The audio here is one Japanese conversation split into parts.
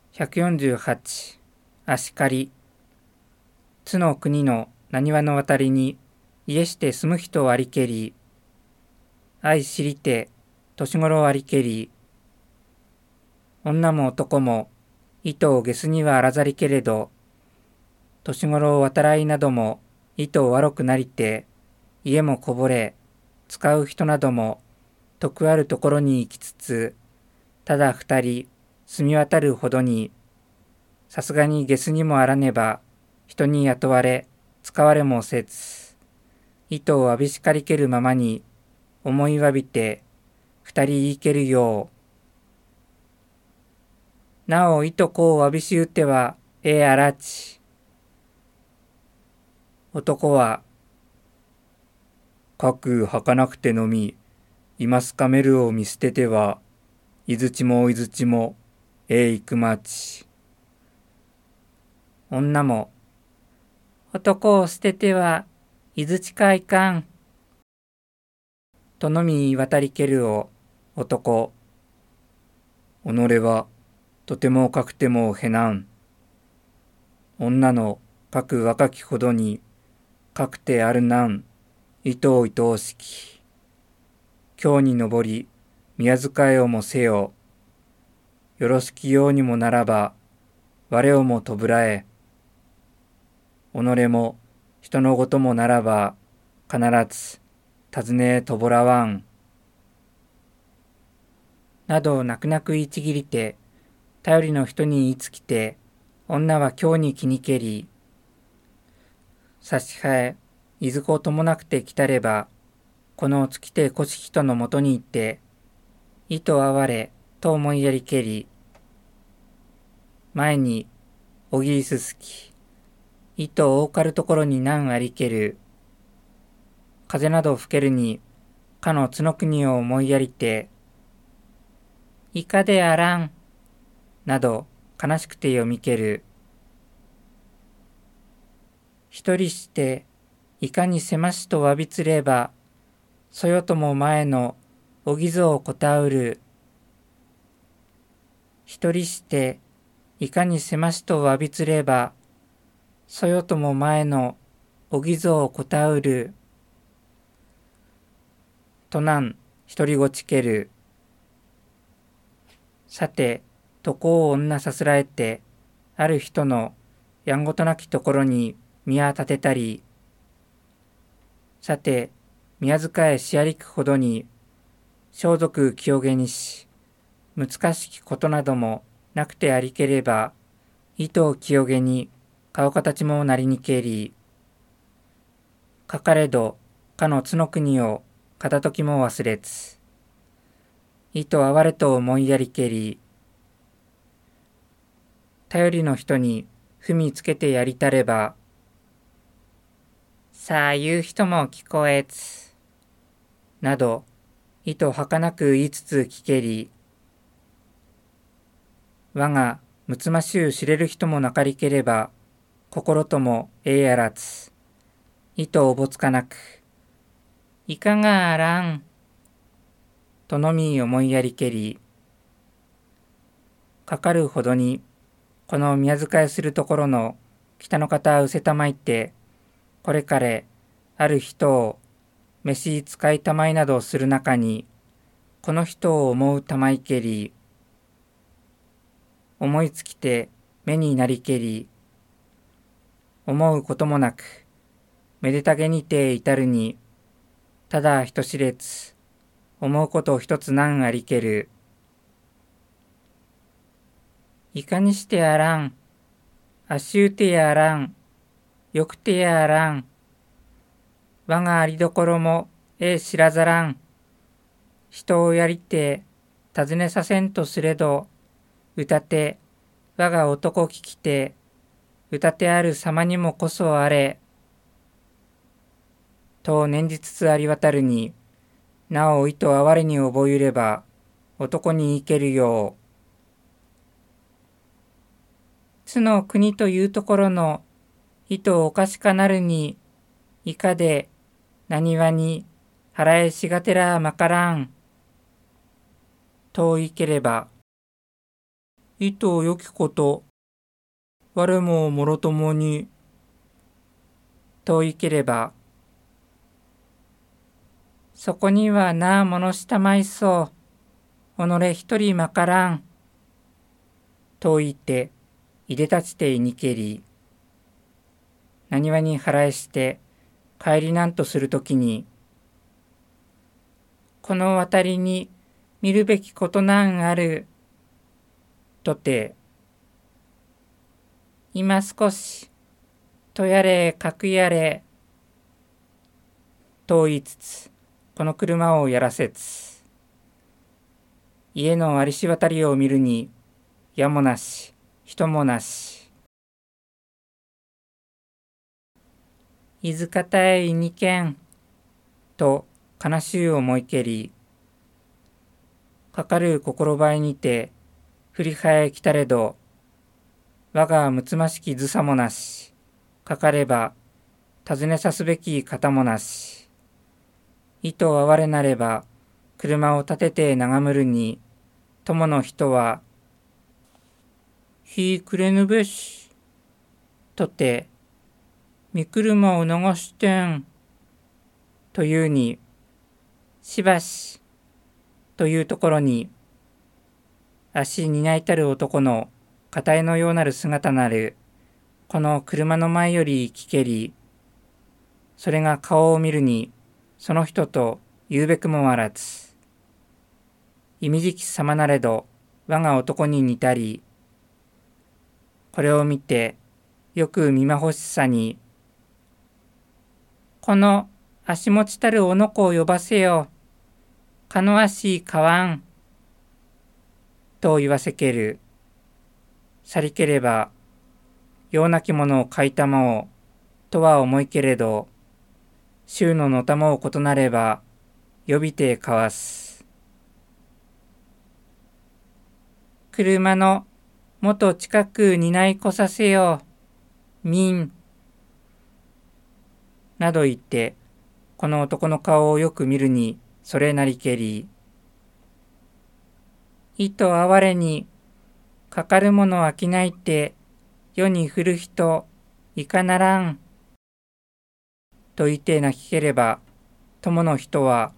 148足刈。津の国の浪速の渡りに家して住む人をありけり、愛知りて年頃ありけり、女も男も糸を下すにはあらざりけれど、年頃を渡らいなども糸を悪くなりて、家もこぼれ、使う人なども徳あるところに行きつつ、ただ二人住み渡るほどに、さすがに下すにもあらねば、人に雇われ、使われもせず、糸をあびしかりけるままに、思いわびて、二人いけるよう。なお糸こうあびしうては、あらち。男は、かくはかなくてのみ、いますかめるを見捨てては、いずちもいずちも、いくまち。女も、男を捨てては、いずちかいかん。とのみ渡りけるを、男。己は、とてもかくてもへなん。女のかく若きほどに、かくてあるなん、いとういとおしき。今日にのぼり、宮遣いをもせよ。よろしきようにもならば、我をもとぶらえ。己も、人のごともならば、必ず、尋ねとぼらわん。など泣く泣く言いちぎりて、頼りの人に言いつきて、女は今日に気にけり、差し替え、いずこともなくて来たれば、この月てこし人のもとに行って、意とあわれ、と思いやりけり、前に、おぎいすすき、意とおかるところになんありける、風など吹けるに、かの津の国を思いやりて、いかであらん、など悲しくて読みける。一人して、いかにせましとわびつれば、そよとも前のおぎぞをこたうる。一人して、いかにせましとわびつれば、そよとも前のおぎぞをこたうる。となん一人ごちける。さて、とこを女さすらえて、ある人のやんごとなきところに宮立てたり、さて、宮遣いしありくほどに、装束清げにし、難しきことなどもなくてありければ、糸を清げに顔形もなりにけり、かかれど、かの津の国を片時も忘れつ、糸あわれと思いやりけり、頼りの人に踏みつけてやりたれば、さあ言う人も聞こえつ、など、糸はかなく言いつつ聞けり、我がむつましゅう知れる人もなかりければ、心ともやらつ、糸おぼつかなく、いかがあらん、とのみ思いやりけり、かかるほどに、この宮遣いするところの北の方うせたまいって、これかれある人を飯使いたまいなどする中に、この人を思うたまいけり、思いつきて目になりけり、思うこともなく、めでたげにて至るに、ただ人知れつ、思うこと一つなんありける。いかにしてあらん、あしゅうてやあらん、よくてやあらん、我がありどころも知らざらん、人をやりて尋ねさせんとすれど、歌て我が男聞きて、歌てある様にもこそあれ、と念じつつありわたるに、なお意と哀れに覚ゆれば、男に生けるよう。津の国というところの意とおかしかなるに、いかで、なにわに、払えしがてらまからん。と言いければ、 意図良きこと、我ももろともに、と言いければ、そこにはなあものしたまいそう、己一人まからん、と言って、いでたちていにけり、なにわに払えして、帰りなんとするときに、この渡りに見るべきことなんある、とて、今少し、とやれかくやれ、と言いつつ、この車をやらせつ。家のありし渡りを見るに、やもなし、人もなし。いずかたえいにけん、と悲しゅう思いけり、かかる心ばいにて、振りはえきたれど、我がむつましきずさもなし、かかれば、尋ねさすべき方もなし。意図哀れなれば、車を立てて眺むるに、友の人は、ひくれぬべし、とて、み車を流してん、というに、しばし、というところに、足担いたる男の片絵のようなる姿なる、この車の前より聞けり、それが顔を見るに、その人と言うべくもあらず。いみじきさまなれど、我が男に似たり、これを見て、よく見まほしさに、この足持ちたるおのこを呼ばせよ。かの足かわん。と言わせける。さりければ、ようなきものを買いたまお、とは思いけれど、衆ののたまを異なれば、呼びてかわす。車のもと近くにないこさせよ。みん。など言って、この男の顔をよく見るに、それなりけり。意と哀れに、かかるもの飽きないって、世に振る人、いかならん。と言って泣きければ、友の人は、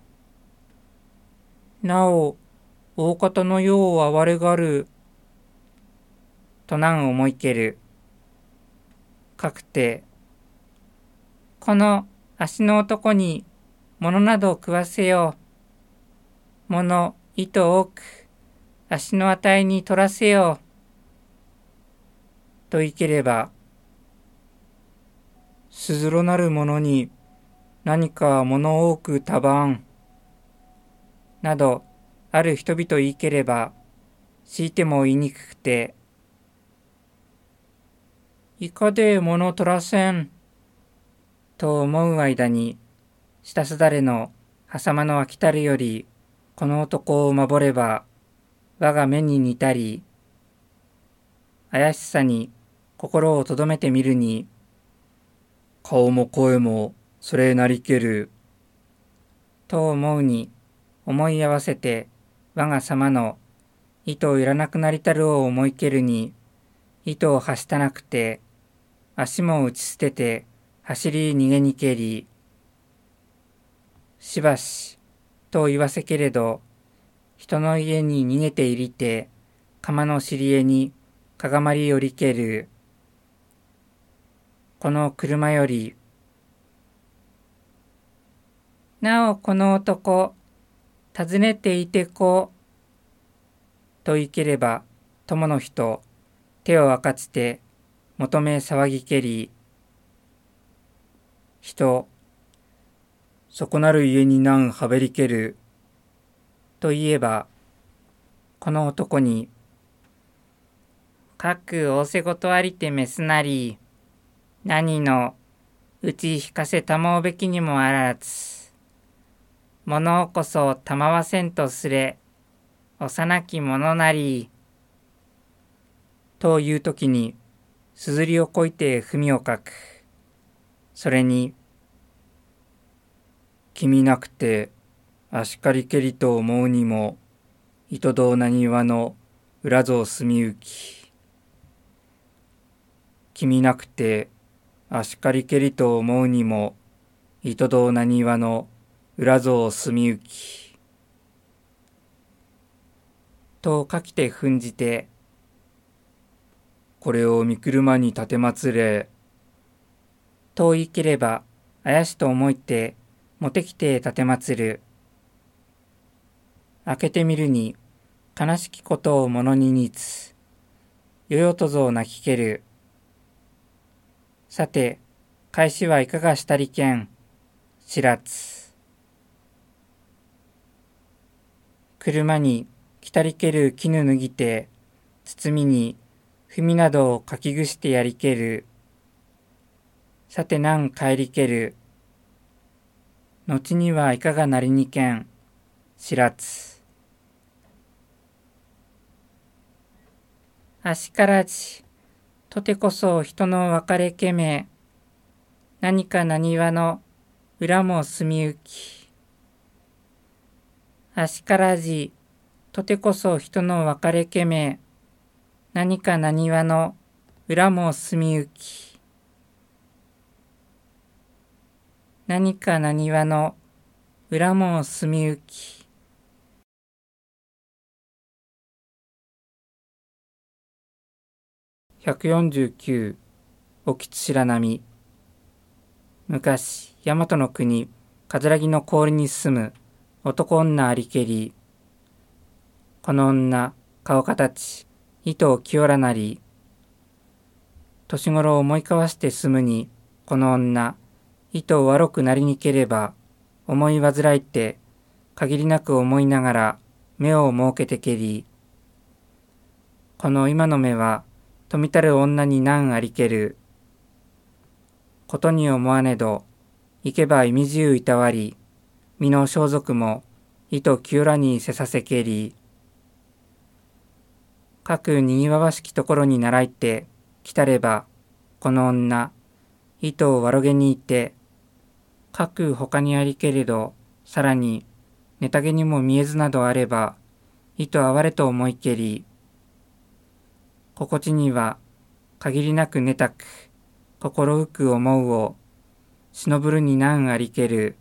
なお、大方のよう哀れがる。となん思いける。かくて、この足の男に物など食わせよう。物、糸多く、足のあたいに取らせよう。と言いければ、すずろなるものに何か物多くたばん。など、ある人々言いければ、強いても言いにくくて、いかで物取らせん。と思う間に、したすだれの挟まの飽きたるより、この男を守れば、我が目に似たり、怪しさに心をとどめてみるに、顔も声もそれなりける。と思うに、思い合わせて、我が様の糸をいらなくなりたるを思いけるに、糸を発したなくて、足も打ち捨てて、走り逃げにけり、しばし、と言わせけれど、人の家に逃げていりて、釜の尻絵にかがまりよりける。この車より、なおこの男、尋ねていてこ、と言いければ、友の人、手を分かちて、求め騒ぎけり、人、そこなる家になんはべりける、と言えば、この男に、かく仰せごとありてめすなり、何のうち引かせたまうべきにもあらず、物こそたまわせんとすれ、幼き者なり、というときに、すずりをこいて文を書く。それに、君なくて、あしかりけりと思うにも、糸どうなにわの裏ぞ住みゆき。君なくてあしかりけりと思うにも、糸堂なにわの裏ぞ住みゆき。と書きて踏んじて、これを見車に立てまつれ。と言いければ、あやしと思いて、もてきて立てまつる。開けてみるに、悲しきことをものににつ。よよとぞ泣きける。さて、返しはいかがしたりけん。しらつ。車に来たりける絹脱ぎて、包みに踏などをかきぐしてやりける。さてなん帰りける。後にはいかがなりにけん。しらつ。あしからじ、とてこそ人の別れけめ。何かなにわの裏も住みゆき。あしからじ、とてこそ人の別れけめ。何かなにわの裏も住みゆき。何かなにわの裏も住みゆき。149おきつ白波。昔大和の国葛城の氷に住む男女ありけり。この女顔形糸を清らなり。年頃を思い交わして住むにこの女糸を悪くなりにければ思い煩いて限りなく思いながら目を設けてけり。この今の目は富たる女に難ありける。ことに思わねど、行けば意味自由いたわり、身の装束も糸清らにせさせけり。各にぎわわしきところに習いて来たれば、この女、糸を悪げにいて、各他にありけれど、さらに、ネタげにも見えずなどあれば、糸あわれと思いけり。心地には、限りなく寝たく、心うく思うを、しのぶるに難ありける。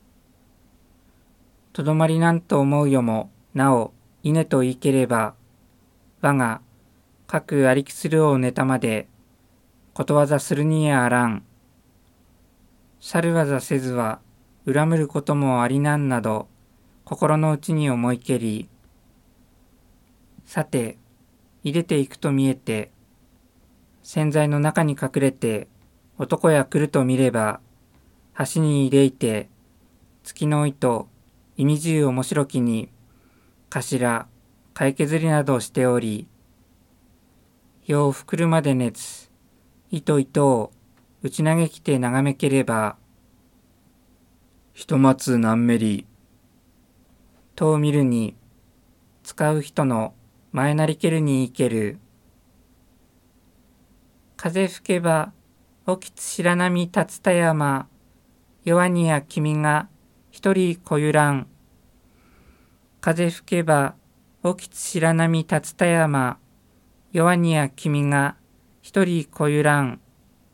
とどまりなんと思うよも、なお、いねと言いければ、我が、各ありきするをネタまで、ことわざするにやあらん。去るわざせずは、恨むることもありなんなど、心の内に思いけり。さて、入れていくと見えて、洗剤の中に隠れて、男や来ると見れば、橋に入れいて、月の糸、意味自由面白きに、頭、買い削りなどしており、ようふくるまで熱、糸を打ち投げきて眺めければ、ひとまつなんめり、と見るに、使う人の前なりけるに生ける。風吹けば、おきつ白波立つた山、弱にや君が一人こゆらん。風吹けば、おきつ白波立つた山、弱にや君が一人こゆらん。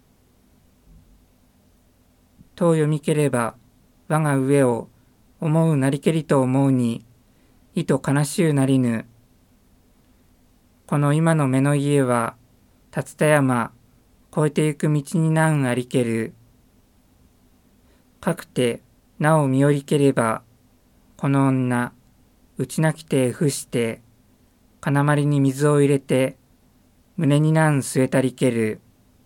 と読みければ、我が上を思うなりけりと思うに、いと悲しゅうなりぬ。この今の目の家は、竜田山、越えてゆく道に難ありける。かくて、なお見よりければ、この女、うちなきて伏して、金まりに水を入れて、胸に難据えたりける。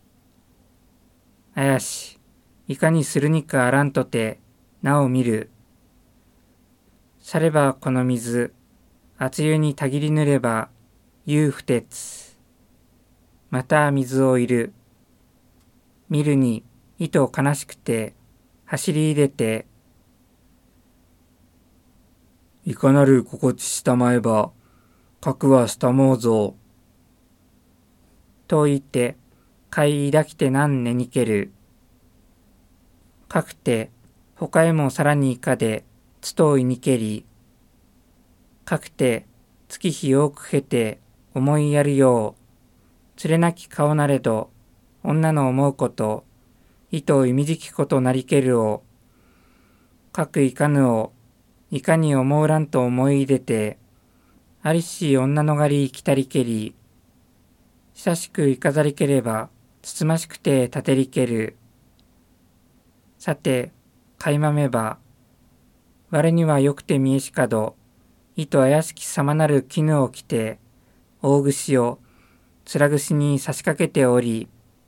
あやし、いかにするにかあらんとて、なお見る。さればこの水、熱湯にたぎりぬれば、ゆう不鉄。また水をいる。見るに、糸悲しくて、走り入れて、いかなる心地したまえば、核はしたもうぞ。と言って、買い抱きてなんねにける。かくて、他へもさらにいかで、つといにけり。かくて、月日多く経て、 思いやるよう、連れなき顔なれど、女の思うこと、意図意味じきことなりけるを、かくいかぬを、いかに思うらんと思い出て、ありし女のがりきたりけり、久しくいかざりければ、つつましくて立てりける。さて、かいまめば、我にはよくて見えしかど、意図怪しきさまなる絹を着て、大串を面串に差し掛けており、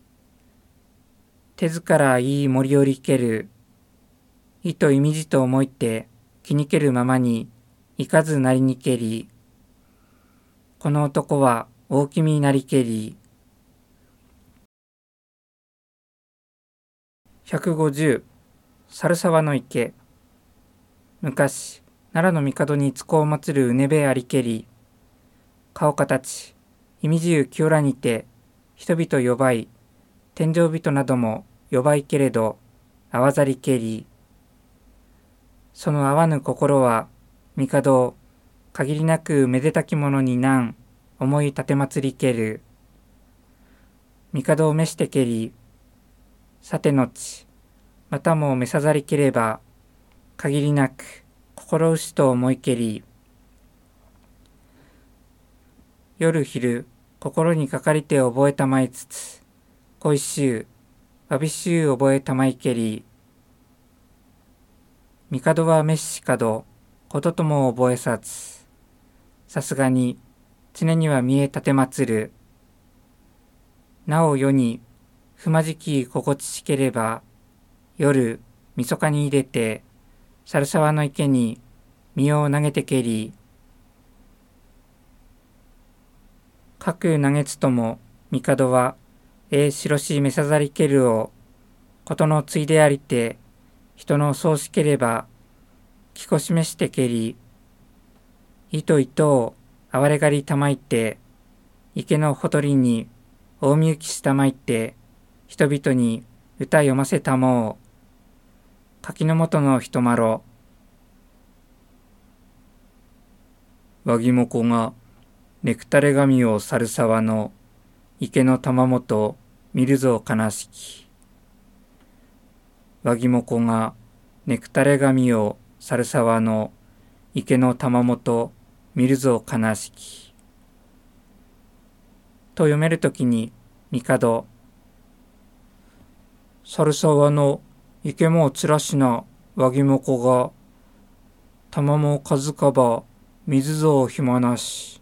手ずからいい森よりける。意図意味じと思いて気にけるままにいかずなりにけり。この男は大きみなりけり。150猿沢の池。昔奈良の帝に都を祀るうねべありけり。顔形意味自由清らにて人々呼ばい天上人なども呼ばいけれどあわざりけり。その合わぬ心は帝を限りなくめでたきものになん思い立てまつりける。帝を召してけり。さてのちまたも召さざりければ限りなく心牛と思いけり。夜昼心にかかりて覚えたまいつつ恋しゅうわびしゅう覚えたまいけり。帝は召しかどこととも覚えさずさすがに常には見え立てまつる。なお世に不まじき心地しければ夜みそかに入れて猿沢の池に身を投げてけり。かく投げつとも帝は白しめさざりけるをことのついでありて人のそうしければきこしめしてけり。いといとをあわれがりたまいて池のほとりに大みゆきしたまいて人々に歌読ませたもう。柿の元の人まろ。わぎもこがネクタレ髪を猿沢の池の玉本見るぞ悲しき。わぎもこがネクタレ髪を猿沢の池の玉本見るぞ悲しき。と読めるときに帝。猿沢の池もつらしなわぎもこが玉も数かば水ぞ暇なし。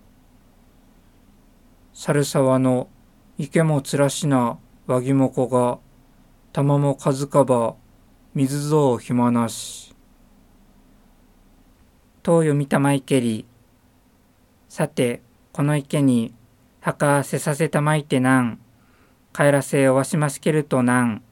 猿沢の池もつらしなわぎもこが玉も数かば水ぞ暇なし。と読みたまいけり。さてこの池に墓せさせたまいてなん帰らせおわしましけるとなん